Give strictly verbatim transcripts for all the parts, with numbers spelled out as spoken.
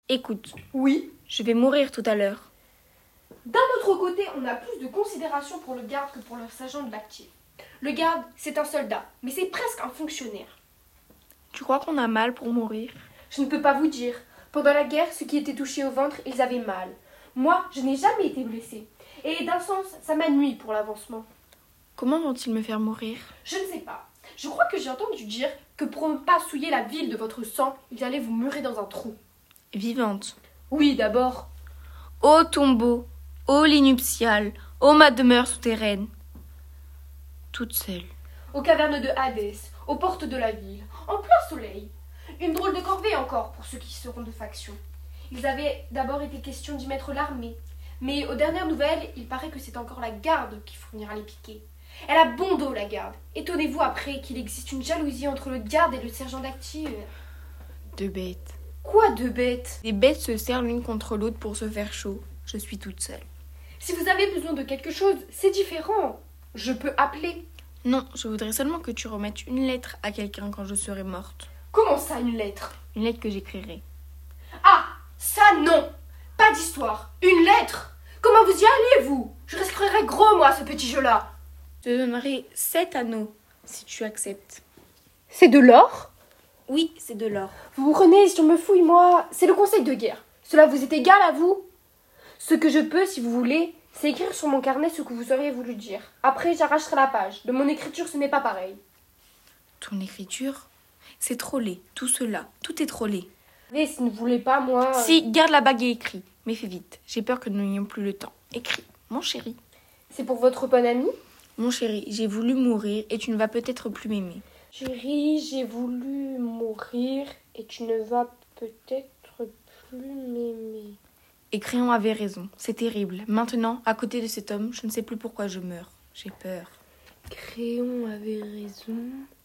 Écoute, Oui. je vais mourir tout à l'heure. D'un autre côté, on a plus de considération pour le garde que pour le sergent de l'actif. Le garde, c'est un soldat, mais c'est presque un fonctionnaire. Tu crois qu'on a mal pour mourir? Je ne peux pas vous dire. Pendant la guerre, ceux qui étaient touchés au ventre, ils avaient mal. Moi, je n'ai jamais été blessée. Et d'un sens, ça m'a nui pour l'avancement. Comment vont-ils me faire mourir? Je ne sais pas. Je crois que j'ai entendu dire que pour ne pas souiller la ville de votre sang, ils allaient vous murer dans un trou. Vivante. Oui, d'abord. Ô tombeau, ô lit nuptial, ô ma demeure souterraine. Toute seule. Aux cavernes de Hadès, aux portes de la ville, en plein soleil. Une drôle de corvée encore pour ceux qui seront de faction. Ils avaient d'abord été question d'y mettre l'armée. Mais aux dernières nouvelles, il paraît que c'est encore la garde qui fournira les piquets. Elle a bon dos, la garde. Étonnez-vous après qu'il existe une jalousie entre le garde et le sergent d'active. Deux bêtes. Quoi de bête? Les bêtes se serrent l'une contre l'autre pour se faire chaud. Je suis toute seule. Si vous avez besoin de quelque chose, c'est différent. Je peux appeler. Non, je voudrais seulement que tu remettes une lettre à quelqu'un quand je serai morte. Comment ça, une lettre? Une lettre que j'écrirai. Ah, ça non. Pas d'histoire. Une lettre. Comment vous y alliez, vous? Je risquerais gros, moi, ce petit jeu-là. Je te donnerai sept anneaux, si tu acceptes. C'est de l'or? Oui, c'est de l'or. Vous vous prenez si on me fouille, moi. C'est le conseil de guerre. Cela vous est égal à vous? Ce que je peux, si vous voulez, c'est écrire sur mon carnet ce que vous auriez voulu dire. Après, j'arracherai la page. De mon écriture, ce n'est pas pareil. Ton écriture? C'est trop laid, tout cela. Tout est trop laid. Mais si vous ne voulez pas, moi... Si, garde la bague et écris. Mais fais vite, j'ai peur que nous n'ayons plus le temps. Écris, mon chéri. C'est pour votre bonne amie? Mon chéri, j'ai voulu mourir et tu ne vas peut-être plus m'aimer. Chérie, j'ai voulu mourir et tu ne vas peut-être plus m'aimer. Et Créon avait raison, c'est terrible. Maintenant, à côté de cet homme, je ne sais plus pourquoi je meurs. J'ai peur. Créon avait raison.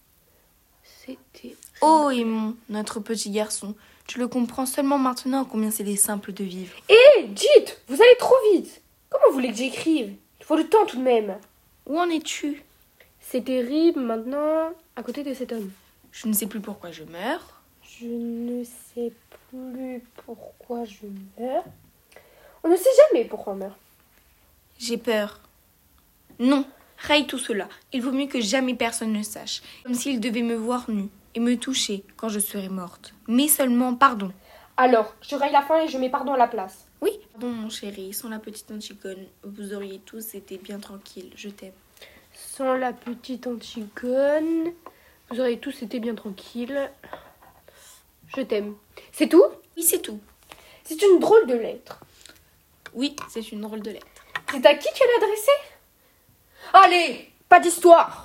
C'était... Oh, Aimon, notre petit garçon, tu le comprends seulement maintenant combien c'est des simples de vivre. Hé, dites, vous allez trop vite. Comment vous voulez que j'écrive? Il faut le temps tout de même. Où en es-tu? C'est terrible maintenant, à côté de cet homme. Je ne sais plus pourquoi je meurs. Je ne sais plus pourquoi je meurs. On ne sait jamais pourquoi on meurt. J'ai peur. Non, raye tout cela. Il vaut mieux que jamais personne ne sache. Comme s'il devait me voir nue et me toucher quand je serai morte. Mais seulement pardon. Alors, je raye la fin et je mets pardon à la place. Oui, pardon mon chéri, sans la petite Antigone, vous auriez tous été bien tranquilles. Je t'aime. Sans la petite Antigone, vous auriez tous été bien tranquilles. Je t'aime. C'est tout? Oui, c'est tout. C'est une drôle de lettre. Oui, c'est une drôle de lettre. C'est à qui qu'elle est adressée? Allez, pas d'histoire.